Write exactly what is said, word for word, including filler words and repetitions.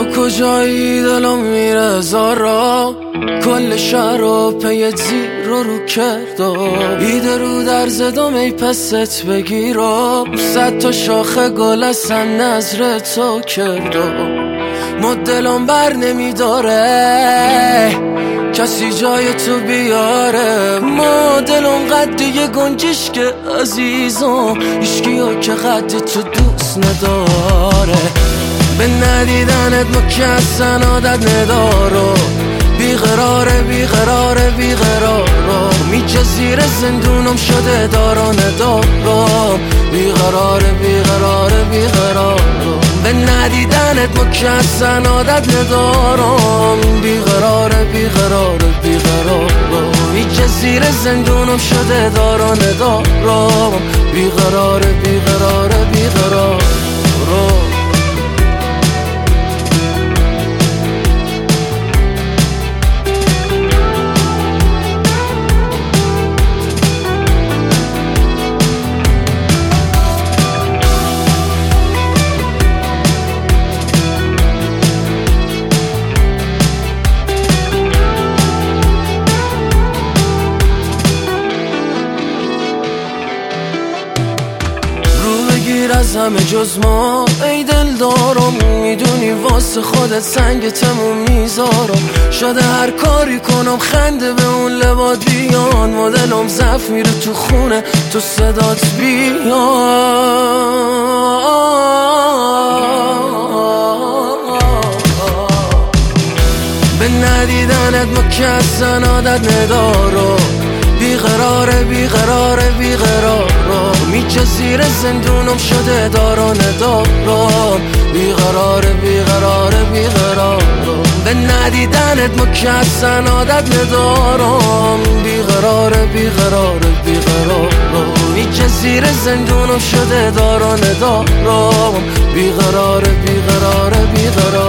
تو کجایی دلم میره زارا، کل شهر رو پی زیر رو رو کرده، ایده رو در زدم ای پست بگیرم، صد تا شاخه گل اصلا نظر تو کرده، ما دلم بر نمیداره کسی جای تو بیاره، ما دلم قد یه گنجش که عزیزم اشکی ها که قد تو دوست نداره، به ندیدنت ما که اصلا عادت ندارو، بیقراره بیقراره بیقراره میجه زیر زندونم شده داران دارم، بیقراره بیقراره بیقراره به ندیدنت ما که اصلا عادت ندارم، بیقراره بیقراره بیقراره میجه زیر زندونم شده داران دارم، بیقراره بیقراره بیقراره. از همه جز ما ای دل دارم، میدونی واسه خودت سنگ تموم میذارم، شده هر کاری کنم خنده به اون لبات بیان، مدلم ضعف میره تو خونه تو صدات بیان، به ندیدنت ما که اصلا عادت ندارم، بیقراره بیقراره بیقراره میچه زیر زندونم شده داران دارم، بیقراره بیقراره بیقراره به ندیدنت ما که اصلا عادت ندارم، بیقراره بیقراره بیقراره میچه زیر زندونم شده داران دارم، بیقراره بیقراره بیقراره